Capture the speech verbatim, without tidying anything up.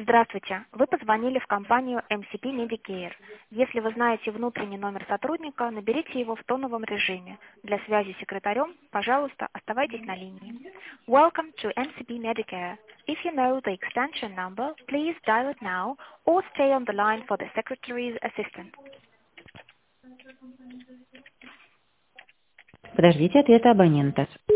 Здравствуйте. Вы позвонили в компанию эм си пи Medicare. Если вы знаете внутренний номер сотрудника, наберите его в тоновом режиме. Для связи с секретарем, пожалуйста, оставайтесь на линии. Welcome to эм си пи Medicare. If you know the extension number, please dial it now or stay on the line for the secretary's assistant. Подождите ответа абонента.